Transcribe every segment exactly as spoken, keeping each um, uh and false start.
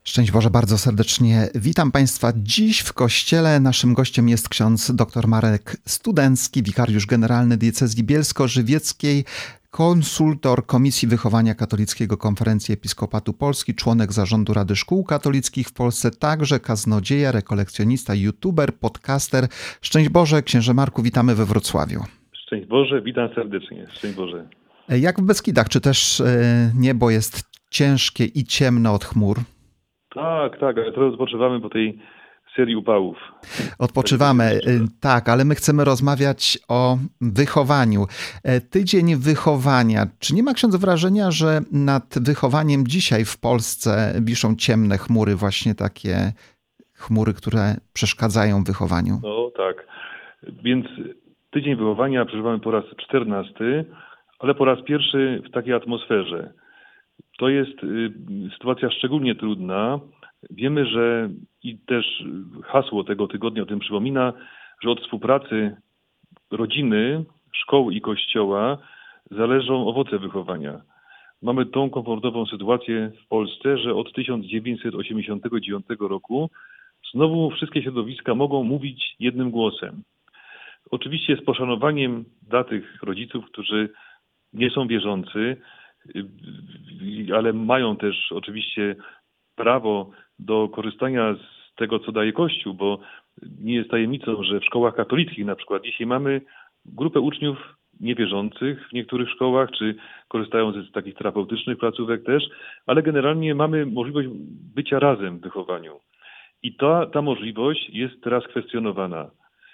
Szczęść Boże, bardzo serdecznie witam Państwa. Dziś w Kościele naszym gościem jest ksiądz dr Marek Studencki, wikariusz generalny diecezji bielsko-żywieckiej, konsultor Komisji Wychowania Katolickiego Konferencji Episkopatu Polski, członek zarządu Rady Szkół Katolickich w Polsce, także kaznodzieja, rekolekcjonista, youtuber, podcaster. Szczęść Boże, księże Marku, witamy we Wrocławiu. Szczęść Boże, witam serdecznie. Szczęść Boże. Jak w Beskidach, czy też niebo jest ciężkie i ciemne od chmur? Tak, tak, ale teraz odpoczywamy po tej serii upałów. Odpoczywamy, tak, ale my chcemy rozmawiać o wychowaniu. Tydzień wychowania. Czy nie ma ksiądz wrażenia, że nad wychowaniem dzisiaj w Polsce wiszą ciemne chmury, właśnie takie chmury, które przeszkadzają wychowaniu? No tak, więc tydzień wychowania przeżywamy po raz czternasty, ale po raz pierwszy w takiej atmosferze. To jest y, sytuacja szczególnie trudna. Wiemy, że i też hasło tego tygodnia o tym przypomina, że od współpracy rodziny, szkoły i kościoła zależą owoce wychowania. Mamy tą komfortową sytuację w Polsce, że od tysiąc dziewięćset osiemdziesiątego dziewiątego roku znowu wszystkie środowiska mogą mówić jednym głosem. Oczywiście z poszanowaniem dla tych rodziców, którzy nie są wierzący, ale mają też oczywiście prawo do korzystania z tego, co daje Kościół, bo nie jest tajemnicą, że w szkołach katolickich na przykład dzisiaj mamy grupę uczniów niewierzących w niektórych szkołach, czy korzystają z takich terapeutycznych placówek też, ale generalnie mamy możliwość bycia razem w wychowaniu. I ta, ta możliwość jest teraz kwestionowana.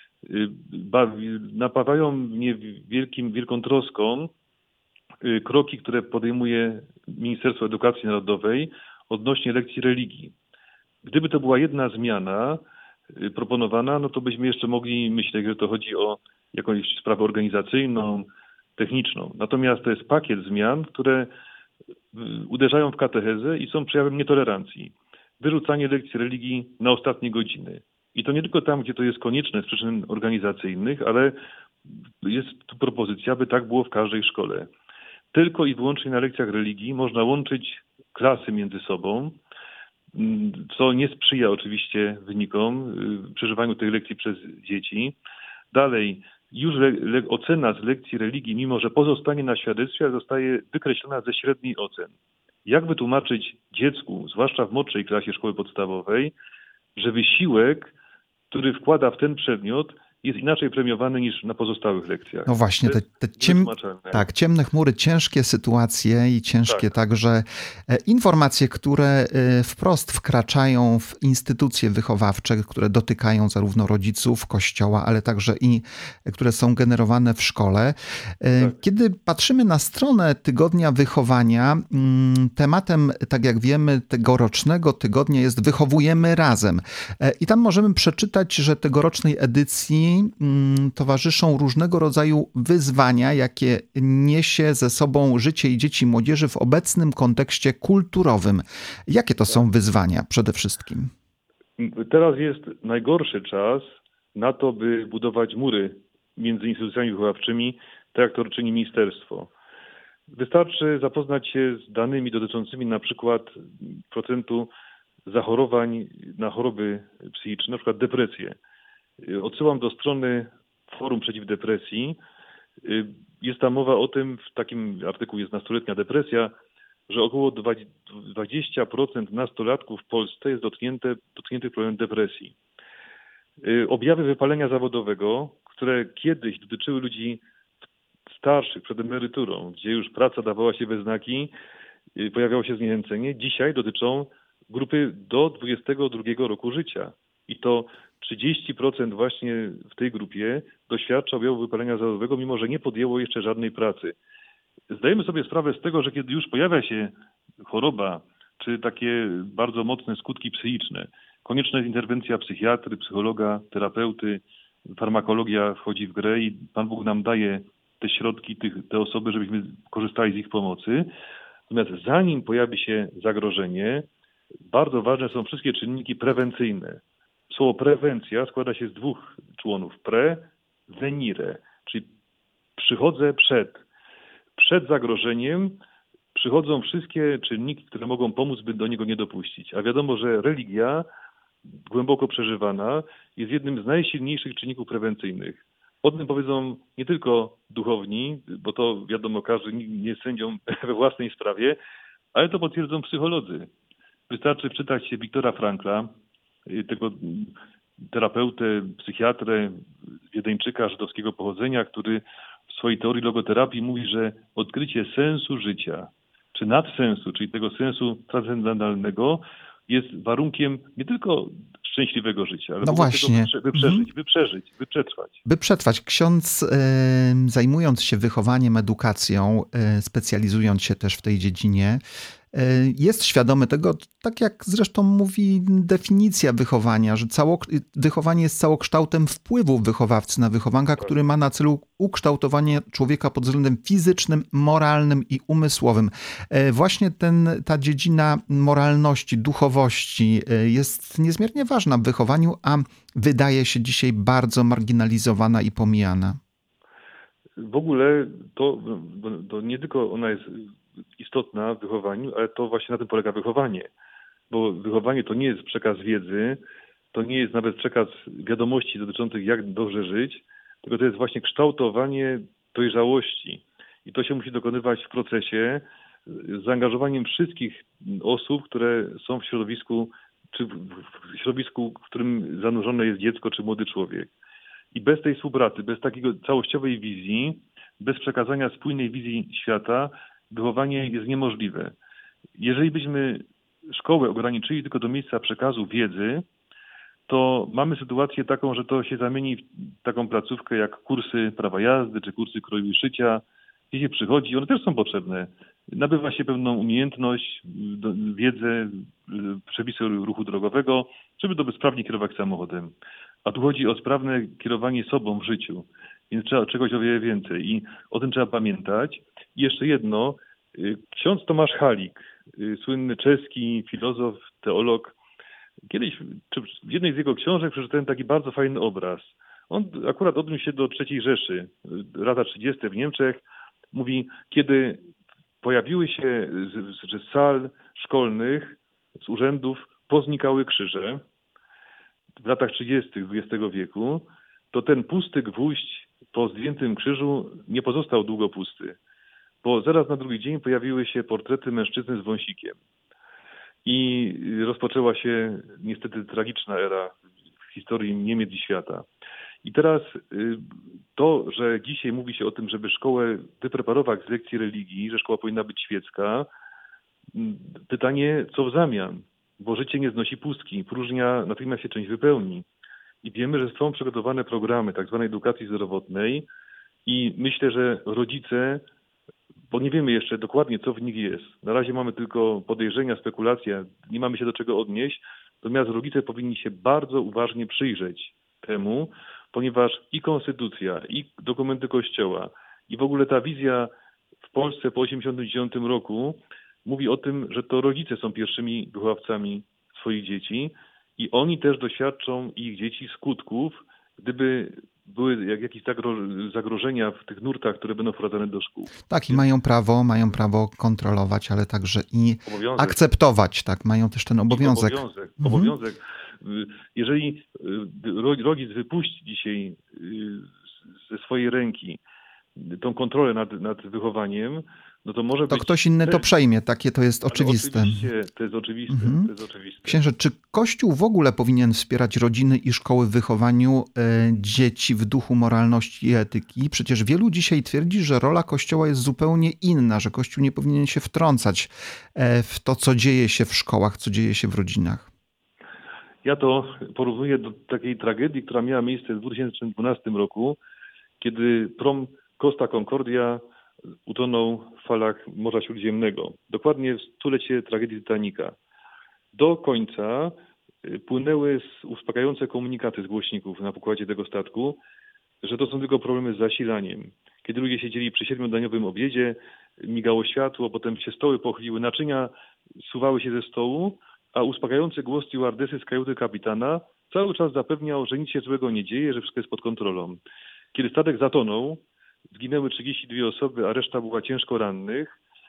Napawają mnie wielkim, wielką troską kroki, które podejmuje Ministerstwo Edukacji Narodowej odnośnie lekcji religii. Gdyby to była jedna zmiana proponowana, no to byśmy jeszcze mogli myśleć, że to chodzi o jakąś sprawę organizacyjną, techniczną. Natomiast to jest pakiet zmian, które uderzają w katechezę i są przejawem nietolerancji. Wyrzucanie lekcji religii na ostatnie godziny. I to nie tylko tam, gdzie to jest konieczne z przyczyn organizacyjnych, ale jest tu propozycja, by tak było w każdej szkole. Tylko i wyłącznie na lekcjach religii można łączyć klasy między sobą, co nie sprzyja oczywiście wynikom, przeżywaniu tych lekcji przez dzieci. Dalej, już le, le, ocena z lekcji religii, mimo że pozostanie na świadectwie, zostaje wykreślona ze średniej ocen. Jak wytłumaczyć dziecku, zwłaszcza w młodszej klasie szkoły podstawowej, że wysiłek, który wkłada w ten przedmiot, jest inaczej premiowany niż na pozostałych lekcjach? No właśnie, te, te ciem... tak, ciemne chmury, ciężkie sytuacje i ciężkie tak. także informacje, które wprost wkraczają w instytucje wychowawcze, które dotykają zarówno rodziców, kościoła, ale także i które są generowane w szkole. Tak. Kiedy patrzymy na stronę Tygodnia Wychowania, tematem, tak jak wiemy, tegorocznego tygodnia jest Wychowujemy razem. I tam możemy przeczytać, że tegorocznej edycji towarzyszą różnego rodzaju wyzwania, jakie niesie ze sobą życie i dzieci i młodzieży w obecnym kontekście kulturowym. Jakie to są wyzwania przede wszystkim? Teraz jest najgorszy czas na to, by budować mury między instytucjami wychowawczymi, tak jak to czyni ministerstwo. Wystarczy zapoznać się z danymi dotyczącymi na przykład procentu zachorowań na choroby psychiczne, na przykład depresję. Odsyłam do strony Forum Przeciw Depresji. Jest tam mowa o tym, w takim artykułu jest nastoletnia depresja, że około dwadzieścia procent nastolatków w Polsce jest dotknięte, dotkniętych problemem depresji. Objawy wypalenia zawodowego, które kiedyś dotyczyły ludzi starszych, przed emeryturą, gdzie już praca dawała się we znaki, pojawiało się zniechęcenie, dzisiaj dotyczą grupy do dwudziestego drugiego roku życia. I to trzydzieści procent właśnie w tej grupie doświadcza objawów wypalenia zawodowego, mimo że nie podjęło jeszcze żadnej pracy. Zdajemy sobie sprawę z tego, że kiedy już pojawia się choroba, czy takie bardzo mocne skutki psychiczne, konieczna jest interwencja psychiatry, psychologa, terapeuty, farmakologia wchodzi w grę i Pan Bóg nam daje te środki, tych, te osoby, żebyśmy korzystali z ich pomocy. Natomiast zanim pojawi się zagrożenie, bardzo ważne są wszystkie czynniki prewencyjne. Słowo prewencja składa się z dwóch członów. Pre, venire, czyli przychodzę przed. Przed zagrożeniem przychodzą wszystkie czynniki, które mogą pomóc, by do niego nie dopuścić. A wiadomo, że religia, głęboko przeżywana, jest jednym z najsilniejszych czynników prewencyjnych. O tym powiedzą nie tylko duchowni, bo to wiadomo, każdy nie jest sędzią we własnej sprawie, ale to potwierdzą psycholodzy. Wystarczy wczytać się Wiktora Frankla, tego terapeutę, psychiatrę, wiedeńczyka żydowskiego pochodzenia, który w swojej teorii logoterapii mówi, że odkrycie sensu życia, czy nadsensu, czyli tego sensu transcendentalnego, jest warunkiem nie tylko szczęśliwego życia, ale no właśnie. Tego, by przeżyć, mhm. by przeżyć, by przetrwać. By przetrwać. Ksiądz, y, zajmując się wychowaniem, edukacją, y, specjalizując się też w tej dziedzinie, y, jest świadomy tego, tak jak zresztą mówi definicja wychowania, że cało, wychowanie jest całokształtem wpływu wychowawcy na wychowanka, tak. który ma na celu ukształtowanie człowieka pod względem fizycznym, moralnym i umysłowym. Y, właśnie ten, ta dziedzina moralności, duchowości y, jest niezmiernie ważna w wychowaniu, a wydaje się dzisiaj bardzo marginalizowana i pomijana. W ogóle to, to nie tylko ona jest istotna w wychowaniu, ale to właśnie na tym polega wychowanie. Bo wychowanie to nie jest przekaz wiedzy, to nie jest nawet przekaz wiadomości dotyczących jak dobrze żyć, tylko to jest właśnie kształtowanie dojrzałości. I to się musi dokonywać w procesie z zaangażowaniem wszystkich osób, które są w środowisku, czy w środowisku, w którym zanurzone jest dziecko, czy młody człowiek. I bez tej współpracy, bez takiego całościowej wizji, bez przekazania spójnej wizji świata, wychowanie jest niemożliwe. Jeżeli byśmy szkołę ograniczyli tylko do miejsca przekazu wiedzy, to mamy sytuację taką, że to się zamieni w taką placówkę jak kursy prawa jazdy, czy kursy kroju i szycia, gdzie się przychodzi, one też są potrzebne. Nabywa się pewną umiejętność, wiedzę, przepisy ruchu drogowego, żeby dobrze sprawnie kierować samochodem. A tu chodzi o sprawne kierowanie sobą w życiu, więc trzeba czegoś o wiele więcej i o tym trzeba pamiętać. I jeszcze jedno, ksiądz Tomasz Halik, słynny czeski filozof, teolog, kiedyś w jednej z jego książek przeczytałem taki bardzo fajny obraz. On akurat odniósł się do trzeciej Rzeszy, lata trzydzieste w Niemczech. Mówi, kiedy pojawiły się z, z sal szkolnych, z urzędów, poznikały krzyże w latach trzydziestych dwudziestego wieku, to ten pusty gwóźdź po zdjętym krzyżu nie pozostał długo pusty, bo zaraz na drugi dzień pojawiły się portrety mężczyzny z wąsikiem. I rozpoczęła się niestety tragiczna era w historii Niemiec i świata. I teraz to, że dzisiaj mówi się o tym, żeby szkołę wypreparować z lekcji religii, że szkoła powinna być świecka, pytanie, co w zamian? Bo życie nie znosi pustki, próżnia natychmiast się czymś wypełni. I wiemy, że są przygotowane programy tak zwanej edukacji zdrowotnej i myślę, że rodzice, bo nie wiemy jeszcze dokładnie, co w nich jest. Na razie mamy tylko podejrzenia, spekulacje, nie mamy się do czego odnieść, natomiast rodzice powinni się bardzo uważnie przyjrzeć temu, ponieważ i konstytucja, i dokumenty Kościoła, i w ogóle ta wizja w Polsce po osiemdziesiątym dziewiątym roku mówi o tym, że to rodzice są pierwszymi wychowawcami swoich dzieci i oni też doświadczą, ich dzieci, skutków, gdyby były jakieś zagrożenia w tych nurtach, które będą wprowadzane do szkół. Tak, i mają prawo, mają prawo kontrolować, ale także i obowiązek. akceptować, tak, mają też ten obowiązek. I obowiązek, mhm. obowiązek. Jeżeli rodzic wypuści dzisiaj ze swojej ręki tą kontrolę nad, nad wychowaniem, no to może to być... ktoś inny to przejmie, takie to jest oczywiste. Oczywiście, to jest oczywiste, mhm. to jest oczywiste. Księże, czy Kościół w ogóle powinien wspierać rodziny i szkoły w wychowaniu e, dzieci w duchu moralności i etyki? Przecież wielu dzisiaj twierdzi, że rola Kościoła jest zupełnie inna, że Kościół nie powinien się wtrącać e, w to, co dzieje się w szkołach, co dzieje się w rodzinach. Ja to porównuję do takiej tragedii, która miała miejsce w dwa tysiące dwunastym roku, kiedy prom Costa Concordia utonął w falach Morza Śródziemnego. Dokładnie w stulecie tragedii Titanica. Do końca płynęły uspokajające komunikaty z głośników na pokładzie tego statku, że to są tylko problemy z zasilaniem. Kiedy ludzie siedzieli przy siedmiodaniowym obiedzie, migało światło, potem się stoły pochyliły, naczynia suwały się ze stołu, a uspokajający głos stewardesy z kajuty kapitana cały czas zapewniał, że nic się złego nie dzieje, że wszystko jest pod kontrolą. Kiedy statek zatonął, zginęły trzydzieści dwie osoby, a reszta była ciężko rannych.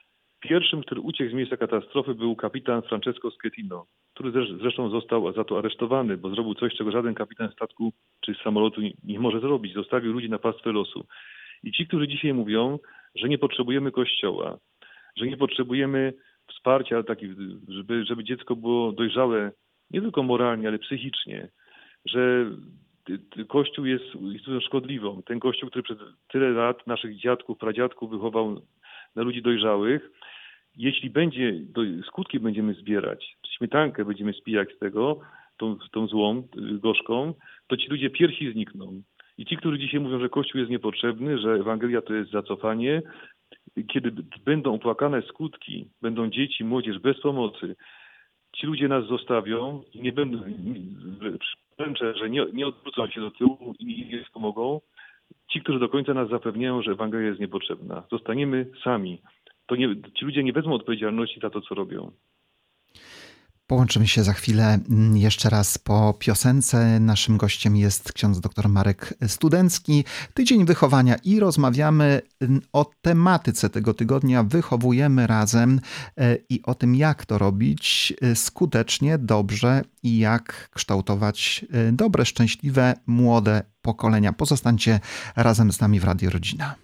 Pierwszym, który uciekł z miejsca katastrofy, był kapitan Francesco Schettino, który zresztą został za to aresztowany, bo zrobił coś, czego żaden kapitan statku czy samolotu nie, nie może zrobić. Zostawił ludzi na pastwę losu. I ci, którzy dzisiaj mówią, że nie potrzebujemy kościoła, że nie potrzebujemy wsparcia, taki, żeby, żeby dziecko było dojrzałe nie tylko moralnie, ale psychicznie, że Kościół jest instytucją szkodliwą. Ten Kościół, który przez tyle lat naszych dziadków, pradziadków wychował na ludzi dojrzałych, jeśli będzie, skutki będziemy zbierać, śmietankę będziemy spijać z tego, tą, tą złą, gorzką, to ci ludzie pierwsi znikną. I ci, którzy dzisiaj mówią, że Kościół jest niepotrzebny, że Ewangelia to jest zacofanie, kiedy będą opłakane skutki, będą dzieci, młodzież bez pomocy, ci ludzie nas zostawią i nie będą, wręczę, że nie, nie odwrócą się do tyłu i nie wspomogą. Ci, którzy do końca nas zapewniają, że Ewangelia jest niepotrzebna. Zostaniemy sami. To nie, ci ludzie nie wezmą odpowiedzialności za to, co robią. Połączymy się za chwilę jeszcze raz po piosence. Naszym gościem jest ksiądz dr Marek Studencki. Tydzień wychowania i rozmawiamy o tematyce tego tygodnia. Wychowujemy razem i o tym, jak to robić skutecznie, dobrze i jak kształtować dobre, szczęśliwe, młode pokolenia. Pozostańcie razem z nami w Radio Rodzina.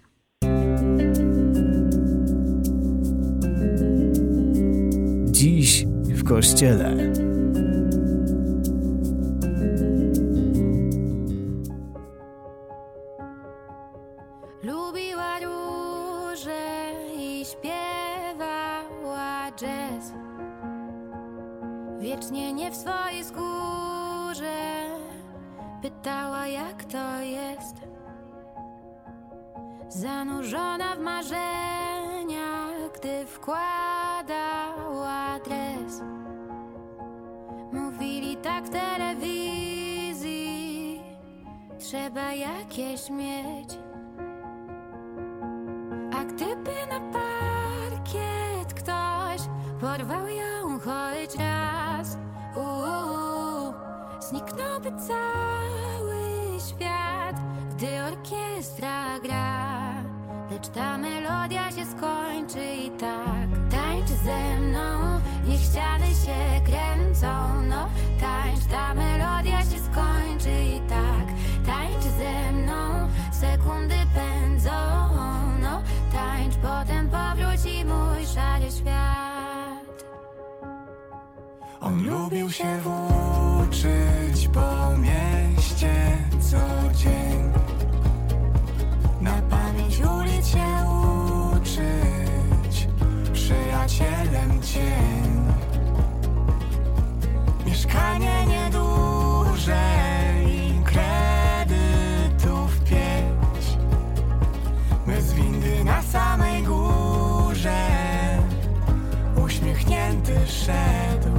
Dziś w Kościele. Lubiła róże i śpiewała jazz. Wiecznie nie w swojej skórze pytała, jak to jest. Zanurzona w marzeniach, gdy wkładała dres. Mówili tak w telewizji, trzeba jakieś mieć. A gdyby na parkiet ktoś porwał ją choć raz, uuu, zniknąłby cały świat, gdy orkiestra gra. Lecz ta melodia się skończy i tak. Tańcz ze mną, niech ściany się kręcą. No tańcz, ta melodia się skończy i tak. Tańcz ze mną, sekundy pędzą. No tańcz, potem powróci mój szary świat. On lubił się włóczyć po mieście co dzień, na pamięć ulic się uczyć, przyjacielem cień. Mieszkanie nieduże i kredytów pięć, bez windy na samej górze, uśmiechnięty szedł.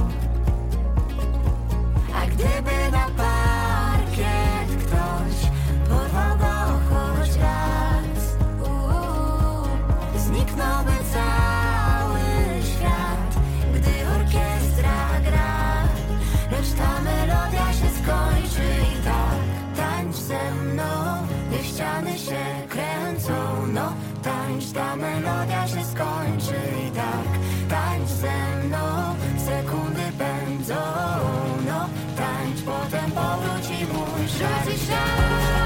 A gdyby na parkiet ktoś porwał go choć raz, uuu, zniknąłby cały świat, gdy orkiestra gra. Lecz ta melodia się skończy i tak. Tańcz ze mną, niech ściany się kręcą. No tańcz, ta melodia się skończy i tak. Tańcz ze mną, sekundy pędzą. No tańcz, potem powróci mój szary świat.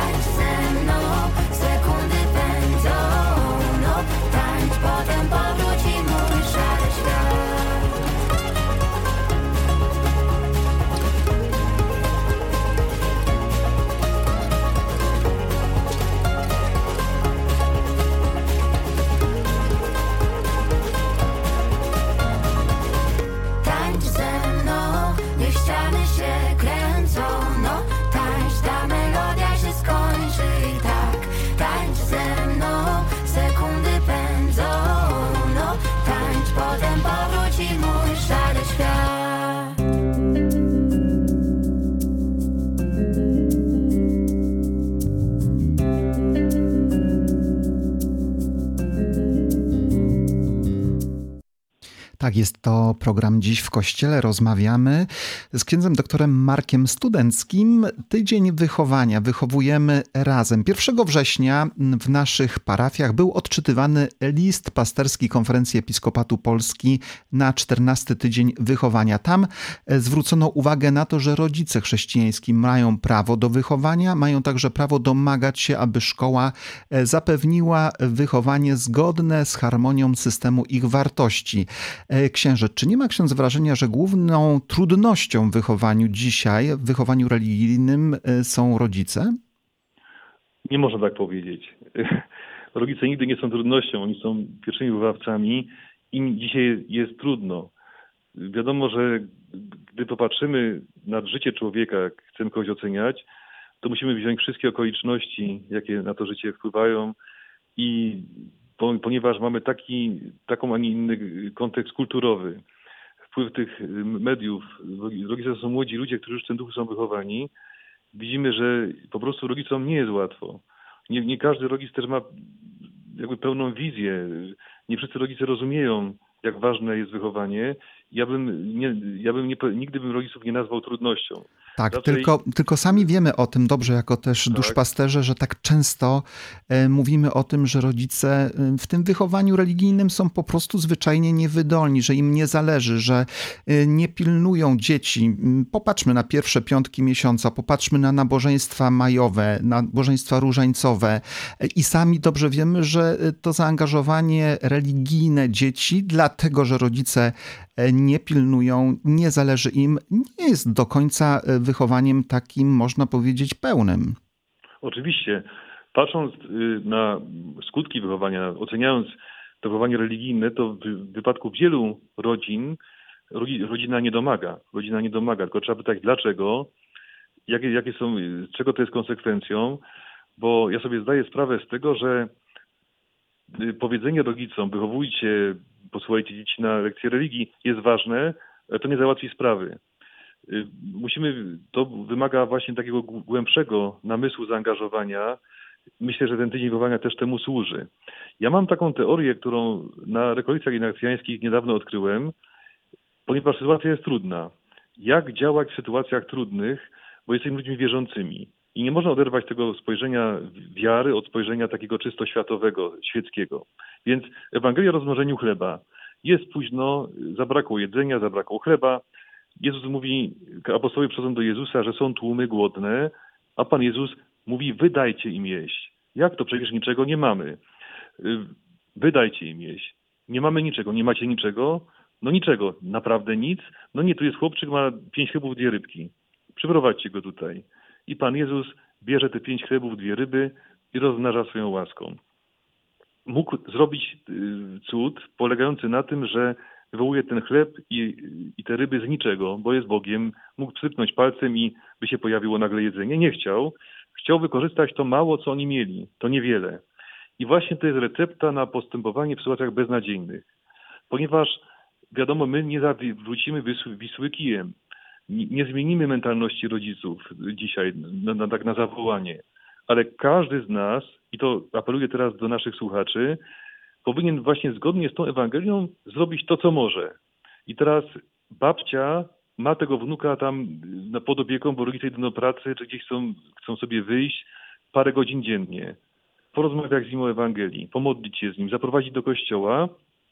Potem powróci Tak, jest to program Dziś w Kościele. Rozmawiamy z księdzem doktorem Markiem Studenckim. Tydzień wychowania. Wychowujemy razem. pierwszego września w naszych parafiach był odczytywany list pasterski Konferencji Episkopatu Polski na czternasty tydzień wychowania. Tam zwrócono uwagę na to, że rodzice chrześcijańscy mają prawo do wychowania, mają także prawo domagać się, aby szkoła zapewniła wychowanie zgodne z harmonią systemu ich wartości. Księże, czy nie ma ksiądz wrażenia, że główną trudnością w wychowaniu dzisiaj, w wychowaniu religijnym są rodzice? Nie można tak powiedzieć. Rodzice nigdy nie są trudnością, oni są pierwszymi wychowawcami. Im dzisiaj jest trudno. Wiadomo, że gdy popatrzymy na życie człowieka, jak chcemy kogoś oceniać, to musimy wziąć wszystkie okoliczności, jakie na to życie wpływają i ponieważ mamy taki, taką, a nie inny kontekst kulturowy, wpływ tych mediów, rodzice to są młodzi ludzie, którzy już w tym duchu są wychowani, widzimy, że po prostu rodzicom nie jest łatwo. Nie, nie każdy rodzic też ma jakby pełną wizję. Nie wszyscy rodzice rozumieją, jak ważne jest wychowanie. Ja bym, nie, ja bym nie, nigdy bym rodziców nie nazwał trudnością. Tak, Raczej... tylko, tylko sami wiemy o tym dobrze, jako też tak. duszpasterze, że tak często e, mówimy o tym, że rodzice w tym wychowaniu religijnym są po prostu zwyczajnie niewydolni, że im nie zależy, że e, nie pilnują dzieci. Popatrzmy na pierwsze piątki miesiąca, popatrzmy na nabożeństwa majowe, nabożeństwa różańcowe e, i sami dobrze wiemy, że to zaangażowanie religijne dzieci, dlatego, że rodzice nie pilnują, nie zależy im, nie jest do końca wychowaniem takim, można powiedzieć, pełnym. Oczywiście. Patrząc na skutki wychowania, oceniając to wychowanie religijne, to w wypadku wielu rodzin rodzina nie domaga. Rodzina nie domaga, tylko trzeba pytać dlaczego, jakie, jakie są, czego to jest konsekwencją, bo ja sobie zdaję sprawę z tego, że powiedzenie rodzicom, wychowujcie, posłuchajcie dzieci na lekcje religii, jest ważne, ale to nie załatwi sprawy. Musimy, to wymaga właśnie takiego głębszego namysłu, zaangażowania. Myślę, że ten tydzień wychowania też temu służy. Ja mam taką teorię, którą na rekolekcjach ignacjańskich niedawno odkryłem, ponieważ sytuacja jest trudna. Jak działać w sytuacjach trudnych, bo jesteśmy ludźmi wierzącymi. I nie można oderwać tego spojrzenia wiary od spojrzenia takiego czysto światowego, świeckiego. Więc Ewangelia o rozmnożeniu chleba. Jest późno, zabrakło jedzenia, zabrakło chleba. Jezus mówi, apostołowie przychodzą do Jezusa, że są tłumy głodne, a Pan Jezus mówi, wydajcie im jeść. Jak to? Przecież niczego nie mamy. Wydajcie im jeść. Nie mamy niczego. Nie macie niczego? No niczego. Naprawdę nic? No nie, tu jest chłopczyk, ma pięć chlebów, dwie rybki. Przyprowadźcie go tutaj. I Pan Jezus bierze te pięć chlebów, dwie ryby i rozmnaża swoją łaską. Mógł zrobić cud polegający na tym, że wywołuje ten chleb i, i te ryby z niczego, bo jest Bogiem. Mógł przypnąć palcem i by się pojawiło nagle jedzenie. Nie chciał. Chciał wykorzystać to mało, co oni mieli. To niewiele. I właśnie to jest recepta na postępowanie w sytuacjach beznadziejnych. Ponieważ wiadomo, my nie zawrócimy Wisły, Wisły kijem. Nie zmienimy mentalności rodziców dzisiaj, na, na, tak na zawołanie, ale każdy z nas, i to apeluję teraz do naszych słuchaczy, powinien właśnie zgodnie z tą Ewangelią zrobić to, co może. I teraz babcia ma tego wnuka tam pod opieką, bo rodzice idą do pracy, czy gdzieś chcą, chcą sobie wyjść parę godzin dziennie. Porozmawiać z nim o Ewangelii, pomodlić się z nim, zaprowadzić do kościoła,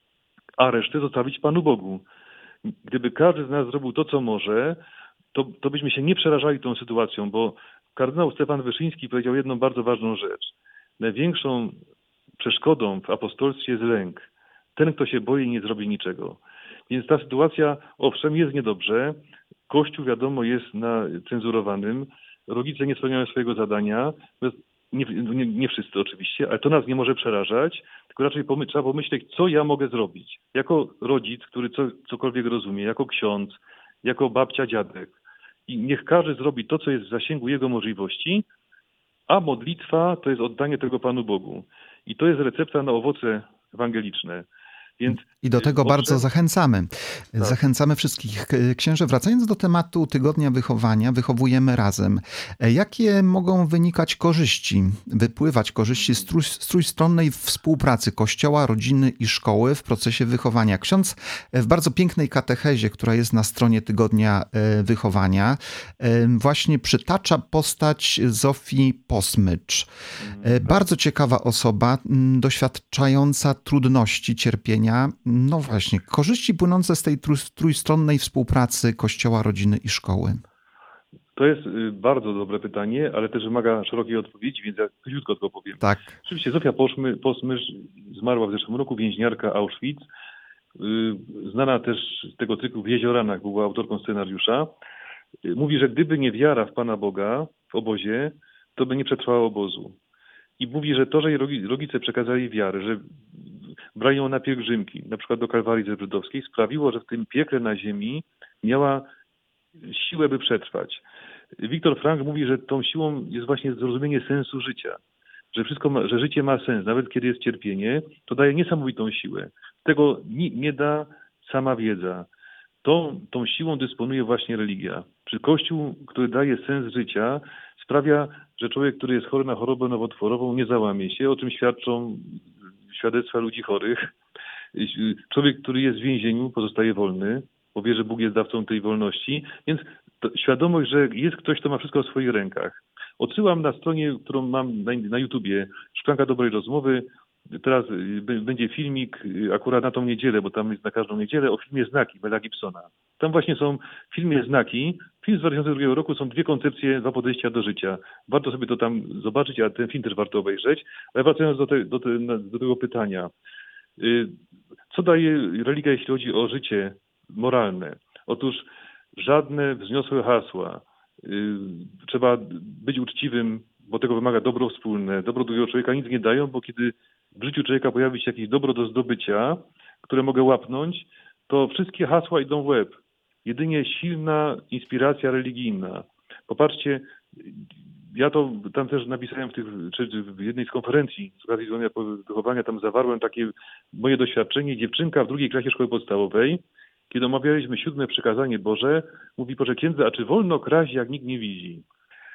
a resztę zostawić Panu Bogu. Gdyby każdy z nas zrobił to, co może, to, to byśmy się nie przerażali tą sytuacją, bo kardynał Stefan Wyszyński powiedział jedną bardzo ważną rzecz. Największą przeszkodą w apostolstwie jest lęk. Ten, kto się boi, nie zrobi niczego. Więc ta sytuacja, owszem, jest niedobrze. Kościół, wiadomo, jest na cenzurowanym. Rodzice nie spełniają swojego zadania. Nie, nie, nie wszyscy oczywiście, ale to nas nie może przerażać, tylko raczej pomy- trzeba pomyśleć, co ja mogę zrobić. Jako rodzic, który co, cokolwiek rozumie, jako ksiądz, jako babcia, dziadek. I niech każdy zrobi to, co jest w zasięgu jego możliwości, a modlitwa to jest oddanie tego Panu Bogu. I to jest recepta na owoce ewangeliczne. Więc I do tego owszem, bardzo zachęcamy. Tak. Zachęcamy wszystkich. Księże, wracając do tematu Tygodnia Wychowania, wychowujemy razem. Jakie mogą wynikać korzyści, wypływać korzyści z, trój, z trójstronnej współpracy Kościoła, rodziny i szkoły w procesie wychowania? Ksiądz w bardzo pięknej katechezie, która jest na stronie Tygodnia Wychowania, właśnie przytacza postać Zofii Posmycz. Bardzo ciekawa osoba, doświadczająca trudności, cierpienia. No właśnie, korzyści płynące z tej trójstronnej współpracy Kościoła, rodziny i szkoły. To jest bardzo dobre pytanie, ale też wymaga szerokiej odpowiedzi, więc ja króciutko tylko powiem. Tak. Oczywiście Zofia Posmycz zmarła w zeszłym roku, więźniarka Auschwitz. Znana też z tego cyklu W Jezioranach, była autorką scenariusza. Mówi, że gdyby nie wiara w Pana Boga w obozie, to by nie przetrwała obozu. I mówi, że to, że jej rodzice przekazali wiarę, że brali ją na pielgrzymki, na przykład do Kalwarii Zebrzydowskiej, sprawiło, że w tym piekle na ziemi miała siłę, by przetrwać. Wiktor Frank mówi, że tą siłą jest właśnie zrozumienie sensu życia. Że wszystko ma, że życie ma sens, nawet kiedy jest cierpienie, to daje niesamowitą siłę. Tego nie, nie da sama wiedza. Tą, tą siłą dysponuje właśnie religia. Czy Kościół, który daje sens życia, sprawia, że człowiek, który jest chory na chorobę nowotworową, nie załamie się, o czym świadczą świadectwa ludzi chorych. Człowiek, który jest w więzieniu, pozostaje wolny, bo wie, że Bóg jest dawcą tej wolności, więc to świadomość, że jest ktoś, kto ma wszystko w swoich rękach. Odsyłam na stronie, którą mam na, na YouTubie, Szklanka Dobrej Rozmowy. Teraz będzie filmik akurat na tą niedzielę, bo tam jest na każdą niedzielę, o filmie Znaki Mela Gibsona. Tam właśnie są w filmie Znaki. Film z dwa tysiące drugiego roku, są dwie koncepcje, dwa podejścia do życia. Warto sobie to tam zobaczyć, a ten film też warto obejrzeć. Ale wracając do, te, do, te, do tego pytania. Co daje religia, jeśli chodzi o życie moralne? Otóż żadne wzniosłe hasła. Trzeba być uczciwym, bo tego wymaga dobro wspólne. Dobro drugiego człowieka nic nie dają, bo kiedy w życiu człowieka pojawi się jakieś dobro do zdobycia, które mogę łapnąć, to wszystkie hasła idą w łeb. Jedynie silna inspiracja religijna. Popatrzcie, ja to tam też napisałem w, tych, czy w jednej z konferencji z okazji Tygodnia Wychowania, tam zawarłem takie moje doświadczenie. Dziewczynka w drugiej klasie szkoły podstawowej, kiedy omawialiśmy siódme przykazanie Boże, mówi: proszę księdza, a czy wolno kraść, jak nikt nie widzi?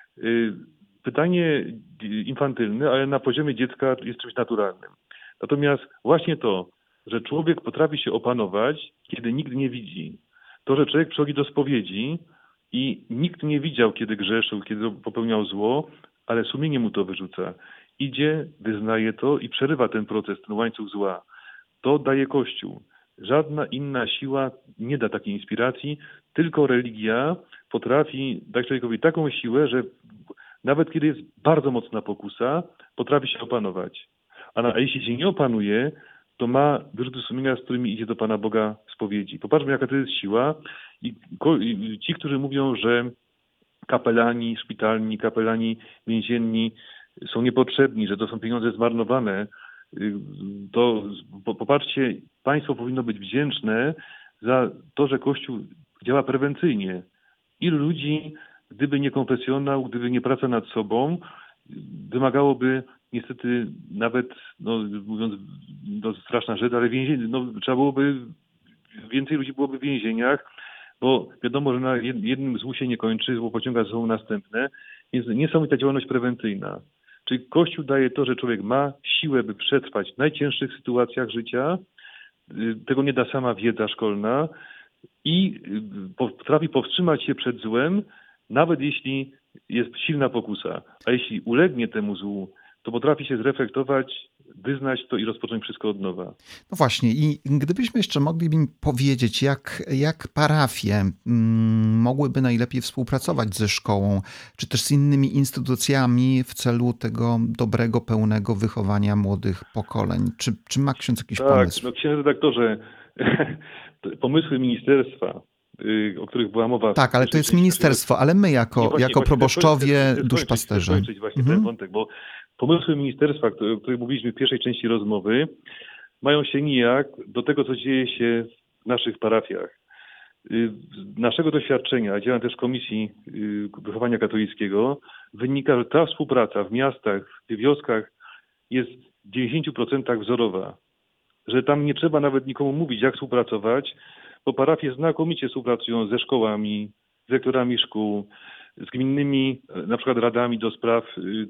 Pytanie infantylne, ale na poziomie dziecka jest czymś naturalnym. Natomiast właśnie to, że człowiek potrafi się opanować, kiedy nikt nie widzi. To, że człowiek przychodzi do spowiedzi i nikt nie widział, kiedy grzeszył, kiedy popełniał zło, ale sumienie mu to wyrzuca. Idzie, wyznaje to i przerywa ten proces, ten łańcuch zła. To daje Kościół. Żadna inna siła nie da takiej inspiracji, tylko religia potrafi dać człowiekowi taką siłę, że nawet kiedy jest bardzo mocna pokusa, potrafi się opanować. A, na, a jeśli się nie opanuje, to ma wyrzuty sumienia, z którymi idzie do Pana Boga w spowiedzi. Popatrzmy, jaka to jest siła. I, i ci, którzy mówią, że kapelani szpitalni, kapelani więzienni są niepotrzebni, że to są pieniądze zmarnowane, to po, popatrzcie, państwo powinno być wdzięczne za to, że Kościół działa prewencyjnie. Ilu ludzi, gdyby nie konfesjonał, gdyby nie praca nad sobą, wymagałoby niestety nawet, no mówiąc, no straszna rzecz, ale więzienie, no trzeba byłoby, więcej ludzi byłoby w więzieniach, bo wiadomo, że na jednym złu się nie kończy, zło pociąga za sobą następne, więc niesamowita działalność prewencyjna. Czyli Kościół daje to, że człowiek ma siłę, by przetrwać w najcięższych sytuacjach życia, tego nie da sama wiedza szkolna i potrafi powstrzymać się przed złem, nawet jeśli jest silna pokusa. A jeśli ulegnie temu złu, to potrafi się zreflektować, wyznać to i rozpocząć wszystko od nowa. No właśnie, i gdybyśmy jeszcze mogli im powiedzieć, jak, jak parafie mm, mogłyby najlepiej współpracować ze szkołą, czy też z innymi instytucjami w celu tego dobrego, pełnego wychowania młodych pokoleń. Czy, czy ma ksiądz jakiś tak, pomysł? No, księże redaktorze, pomysły ministerstwa, o których była mowa. Tak, ale to jest ministerstwo, ale my jako, właśnie, jako właśnie, proboszczowie, chcę duszpasterze. Chcę skończyć właśnie mhm. ten wątek, bo pomysły ministerstwa, o których mówiliśmy w pierwszej części rozmowy, mają się nijak do tego, co dzieje się w naszych parafiach. Z naszego doświadczenia, działam też w Komisji Wychowania Katolickiego, wynika, że ta współpraca w miastach, w wioskach jest w dziewięćdziesięciu procentach wzorowa. że tam nie trzeba nawet nikomu mówić, jak współpracować, bo parafie znakomicie współpracują ze szkołami, z dyrektorami szkół, z gminnymi, na przykład radami do spraw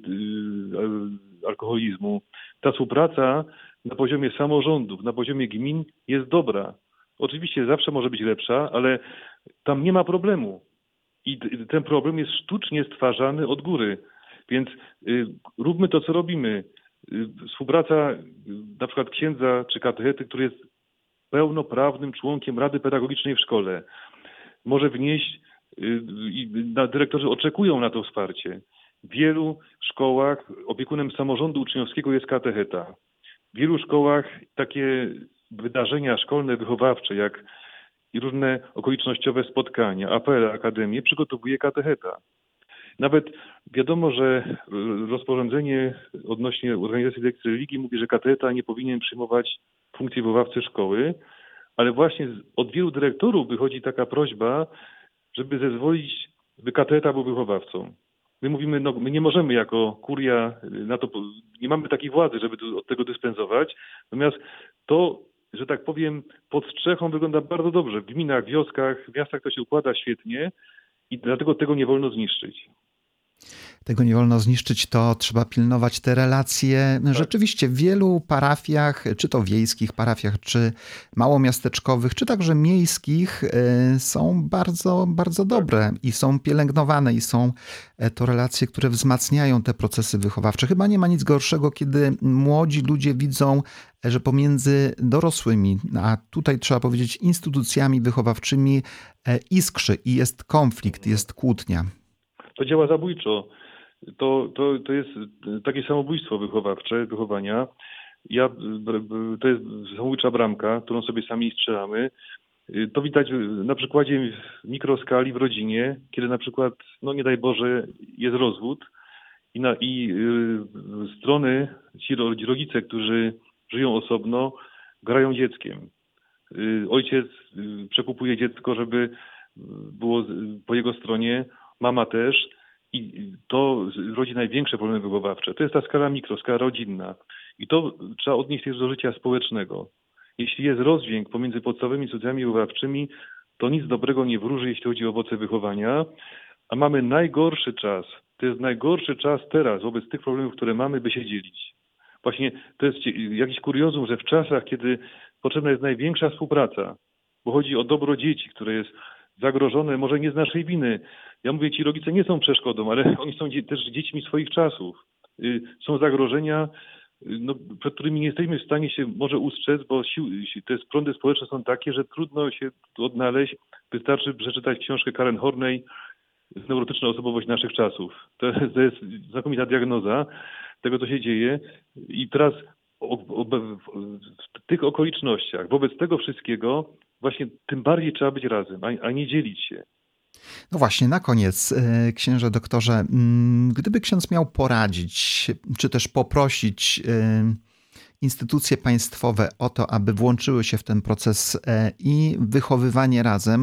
alkoholizmu. Ta współpraca na poziomie samorządów, na poziomie gmin jest dobra. Oczywiście zawsze może być lepsza, ale tam nie ma problemu. I ten problem jest sztucznie stwarzany od góry. Więc y, róbmy to, co robimy. Y, współpraca y, na przykład księdza czy katechety, który jest pełnoprawnym członkiem Rady Pedagogicznej w szkole, może wnieść, y, y, dyrektorzy oczekują na to wsparcie. W wielu szkołach opiekunem samorządu uczniowskiego jest katecheta. W wielu szkołach takie wydarzenia szkolne, wychowawcze, jak i różne okolicznościowe spotkania, apele, akademie przygotowuje katecheta. Nawet wiadomo, że rozporządzenie odnośnie organizacji lekcji religii mówi, że katecheta nie powinien przyjmować funkcji wychowawcy szkoły, ale właśnie od wielu dyrektorów wychodzi taka prośba, żeby zezwolić, by katecheta był wychowawcą. My mówimy, no my nie możemy jako kuria na to, nie mamy takiej władzy, żeby od tego dyspensować, natomiast to, że tak powiem, pod strzechą wygląda bardzo dobrze. W gminach, wioskach, w miastach to się układa świetnie i dlatego tego nie wolno zniszczyć. Tego nie wolno zniszczyć, to trzeba pilnować te relacje. Tak. Rzeczywiście w wielu parafiach, czy to wiejskich parafiach, czy małomiasteczkowych, czy także miejskich są bardzo, bardzo dobre tak. i są pielęgnowane i są to relacje, które wzmacniają te procesy wychowawcze. Chyba nie ma nic gorszego, kiedy młodzi ludzie widzą, że pomiędzy dorosłymi, a tutaj trzeba powiedzieć instytucjami wychowawczymi iskrzy i jest konflikt, jest kłótnia. To działa zabójczo. To, to, to jest takie samobójstwo wychowawcze, wychowania. Ja, to jest samobójcza bramka, którą sobie sami strzelamy. To widać na przykładzie mikroskali w rodzinie, kiedy na przykład, no nie daj Boże, jest rozwód i, na, i y, strony, ci rodzice, którzy żyją osobno, grają dzieckiem. Y, ojciec y, przekupuje dziecko, żeby było po jego stronie, mama też. I to rodzi największe problemy wychowawcze. To jest ta skala mikro, skala rodzinna. I to trzeba odnieść też do życia społecznego. Jeśli jest rozdźwięk pomiędzy podstawowymi instytucjami wychowawczymi, to nic dobrego nie wróży, jeśli chodzi o owoce wychowania. A mamy najgorszy czas. To jest najgorszy czas teraz, wobec tych problemów, które mamy, by się dzielić. Właśnie to jest jakiś kuriozum, że w czasach, kiedy potrzebna jest największa współpraca, bo chodzi o dobro dzieci, które jest zagrożone, może nie z naszej winy. Ja mówię, ci rodzice nie są przeszkodą, ale oni są też dziećmi swoich czasów. Są zagrożenia, no, przed którymi nie jesteśmy w stanie się może ustrzec, bo sił, te prądy społeczne są takie, że trudno się odnaleźć. Wystarczy przeczytać książkę Karen Horney Neurotyczna osobowość naszych czasów. To jest, to jest znakomita diagnoza tego, co się dzieje. I teraz o, o, w tych okolicznościach, wobec tego wszystkiego właśnie tym bardziej trzeba być razem, a, a nie dzielić się. No właśnie, na koniec, księże doktorze, gdyby ksiądz miał poradzić, czy też poprosić instytucje państwowe o to, aby włączyły się w ten proces i wychowywanie razem,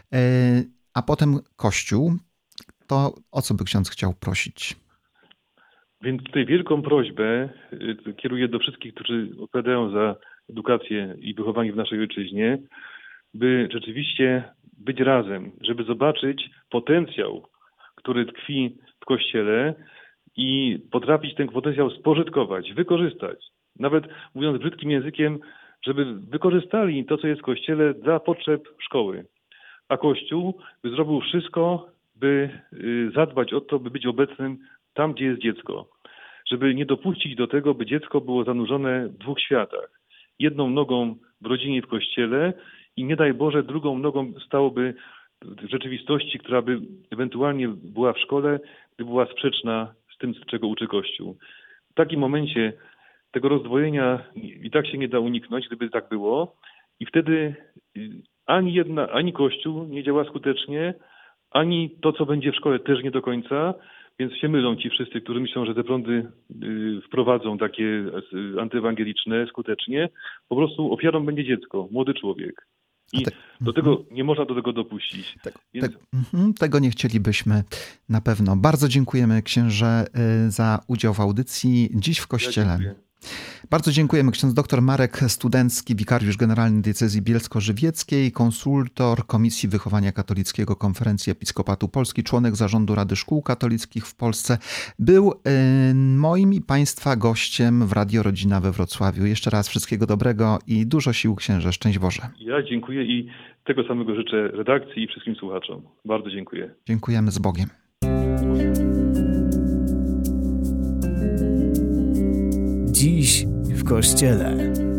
a potem Kościół, to o co by ksiądz chciał prosić? Więc tutaj wielką prośbę kieruję do wszystkich, którzy odpowiadają za edukację i wychowanie w naszej ojczyźnie, by rzeczywiście być razem, żeby zobaczyć potencjał, który tkwi w Kościele i potrafić ten potencjał spożytkować, wykorzystać. Nawet mówiąc brzydkim językiem, żeby wykorzystali to, co jest w Kościele dla potrzeb szkoły. A Kościół by zrobił wszystko, by zadbać o to, by być obecnym tam, gdzie jest dziecko. Żeby nie dopuścić do tego, by dziecko było zanurzone w dwóch światach. Jedną nogą w rodzinie i w Kościele i nie daj Boże, drugą nogą stałoby w rzeczywistości, która by ewentualnie była w szkole, gdy była sprzeczna z tym, czego uczy Kościół. W takim momencie tego rozdwojenia i tak się nie da uniknąć, gdyby tak było. I wtedy ani jedna, ani Kościół nie działa skutecznie, ani to, co będzie w szkole, też nie do końca. Więc się mylą ci wszyscy, którzy myślą, że te prądy wprowadzą takie antyewangeliczne skutecznie. Po prostu ofiarą będzie dziecko, młody człowiek. I te, do tego nie można do tego dopuścić. Te, Więc... te, tego nie chcielibyśmy na pewno. Bardzo dziękujemy księże za udział w audycji Dziś w Kościele. Ja dziękuję. Bardzo dziękujemy. Ksiądz dr Marek Studencki, wikariusz generalny diecezji bielsko-żywieckiej, konsultor Komisji Wychowania Katolickiego Konferencji Episkopatu Polski, członek zarządu Rady Szkół Katolickich w Polsce, był y, moim i Państwa gościem w Radio Rodzina we Wrocławiu. Jeszcze raz wszystkiego dobrego i dużo sił, księże. Szczęść Boże. Ja dziękuję i tego samego życzę redakcji i wszystkim słuchaczom. Bardzo dziękuję. Dziękujemy, z Bogiem. Dziś w Kościele.